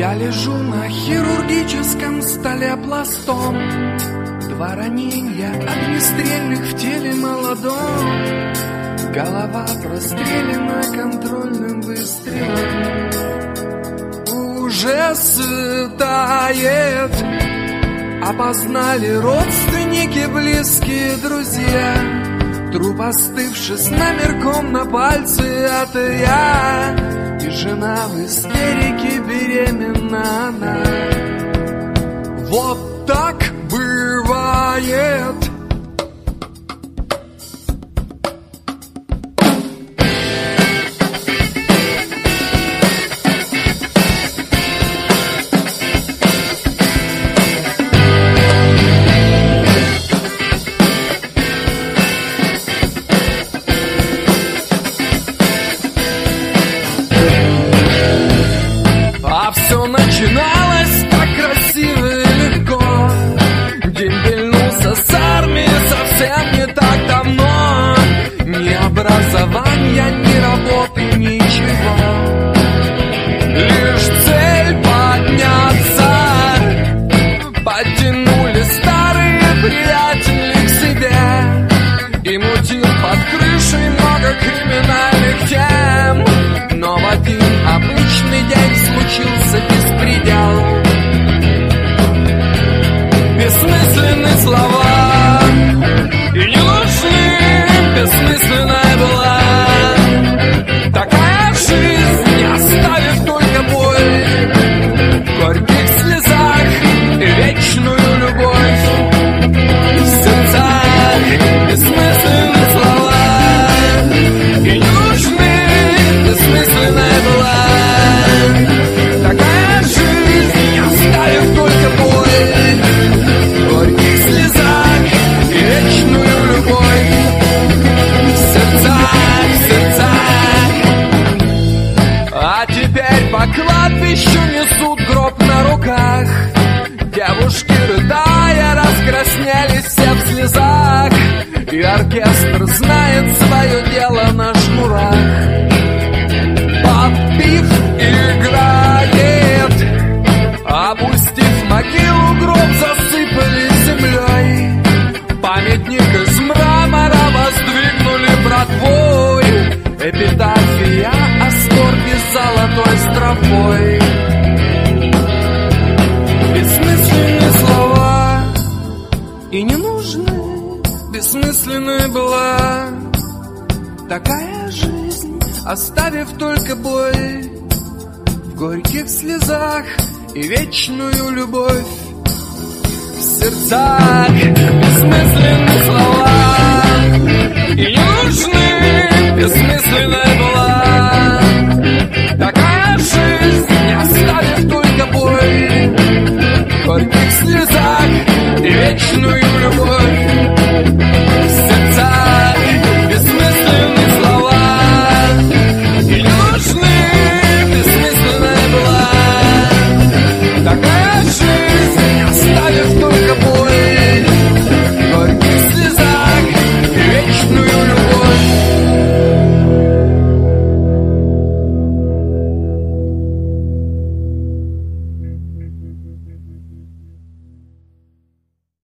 Я лежу на хирургическом столе пластом. 2 ранения огнестрельных в теле молодом. Голова прострелена контрольным выстрелом. Уже светает. Опознали родственники, близкие друзья. Труп остывший с номерком на пальце, это я. И жена в истерике, беременна она. Вот так бывает. Все начиналось так красиво и легко. Дембельнулся с армией совсем не так давно. Ни образования, ни работы, ничего. Лишь цель подняться. Подтянули старые приятели к себе. И мутил под крышей много криминальных тем. Но в один обычный день случился беспредел. Бессмысленные слова и не нужны, бессмысленная была такая жизнь, оставив только боль в горьких слезах и вечную любовь в сердцах. Бессмысленные слова и не нужны, бессмысленная была такая жизнь, оставив только боль в горьких слезах и вечную любовь в сердцах, в сердцах. А теперь по кладбищу несут гроб на руках. Девушки, рыдая, раскраснелись все в слезах. И оркестр знает свое дело на шнурах. Подпив играет. Опустив могилу, гроб засыпали землей. Памятник из мрамора воздвигнули братвой. Эпитафия о скорби золотой строфой. Бессмысленные слова и не нужны. Бессмысленная была такая жизнь, оставив только боль в горьких слезах и вечную любовь в сердцах. Бессмысленные слова и не нужны, бессмысленная